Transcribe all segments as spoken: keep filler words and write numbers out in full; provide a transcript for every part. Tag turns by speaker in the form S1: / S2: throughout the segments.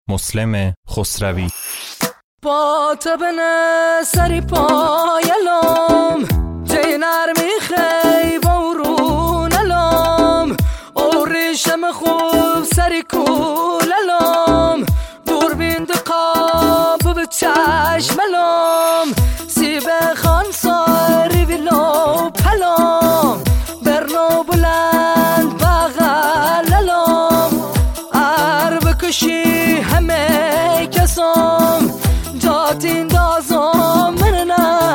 S1: مسلم خسروی.
S2: با تبنه سری پایلام جینر میخی بورون الام او ریشم خوب سری کوللام دوربین دقاب به چشم الام سیب خان ساری بلو پلام برنو بلند بغل الام عرب کشی همه کسام جاتین دازم من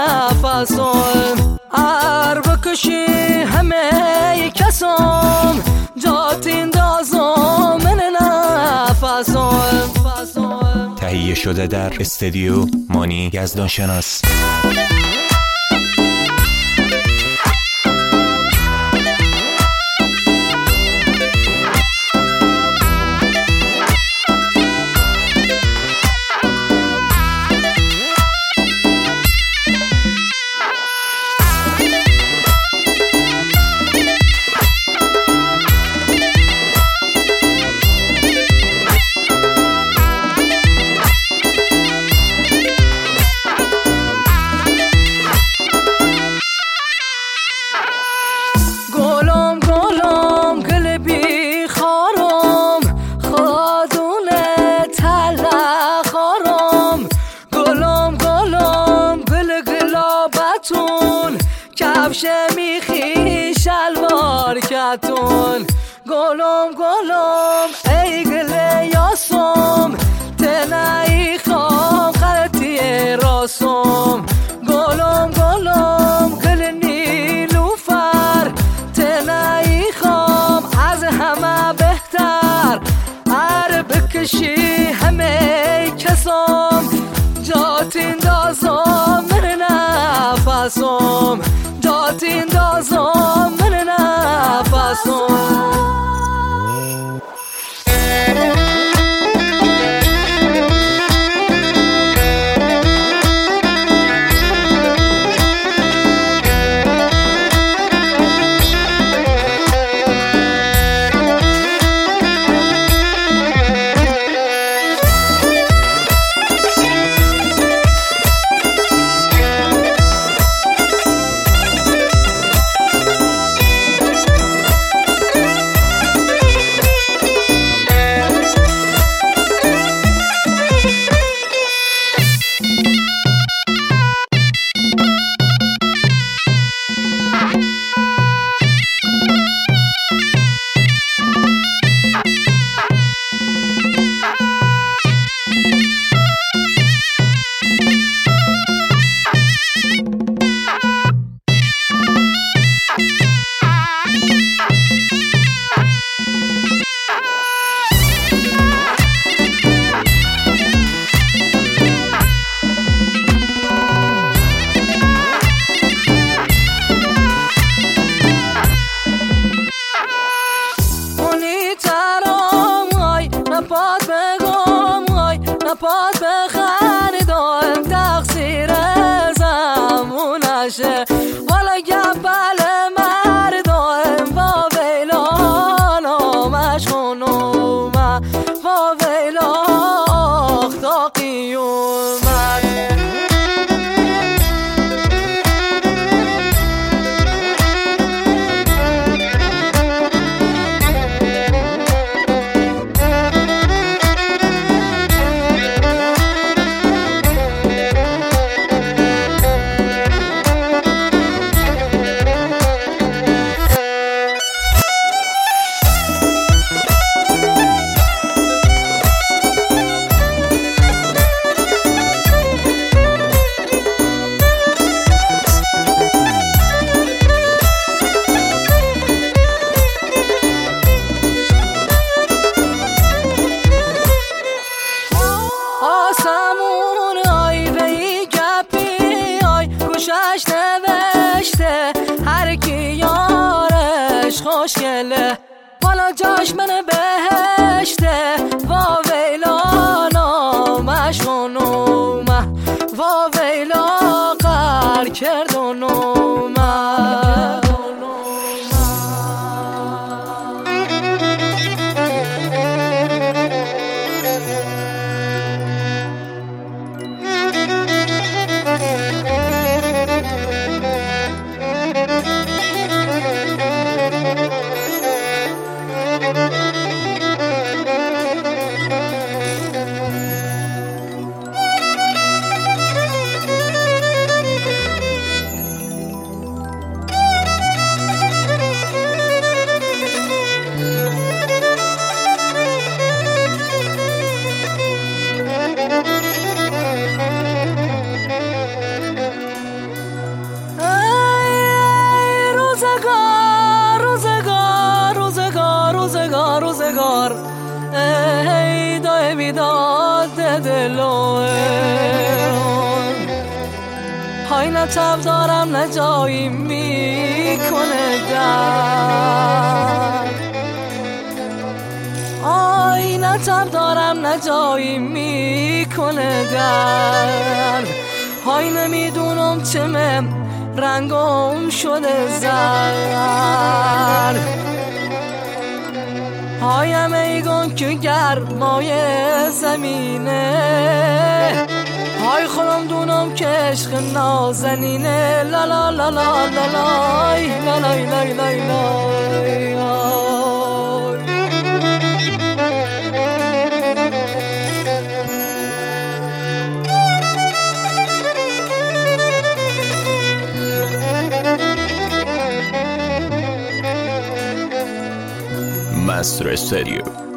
S2: نفسم عرب کشی همه کسام جاتین دازم من نفسم.
S1: تهیه شده در استودیو مانی یزدان شناس. کفش میخی شلوار کتون گلم گلم ای گله یاسم تنهی خوام غلطی راسم گلم گلم گل نیلوفر تنهی خوام از همه بهتر عرب کشی همه کسام جاتین دازم من نفسم جاتین دازم من نفسم. نپاد بگم آی نپاد بخنی دایم تقصیر زمونشه والا گبل مردایم با ویلان آمش خونومه با ویلا اختاقی اومد. گوشش نوشته هر کی یارش خوشگله بالا جاش من بهشته وا ویلا نامش خونومه وا ویلا قر کرد و نومه.
S2: یاد دلون های نه تب دارم نه جایی میکنه در آی نه تب دارم نه جایی میکنه در های نمیدونم چمه رنگم شده زرد هایم ایگون که گرمای زمینه های خودم دونم که عشق نازنینه لا لا لا لا لا لا لا لا لا لا لا
S1: Master Stereo.